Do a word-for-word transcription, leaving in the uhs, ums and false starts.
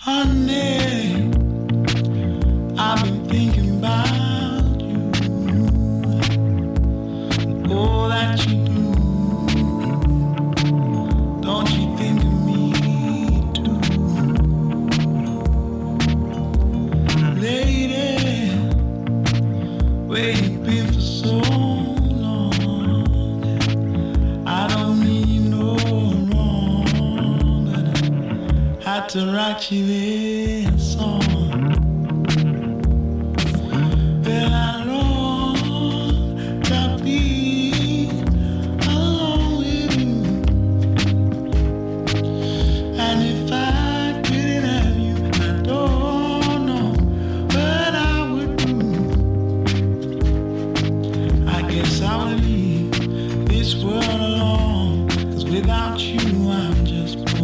Honey, I've been thinking about you, all that you do. Don't you think of me too, lady? Where you been for so long? I don't mean no wrong, but I had to write you this song. Well, I long to be alone with you, and if I couldn't have you, I don't know what I would do. I guess I would leave this world alone, 'cause without you I'm just born.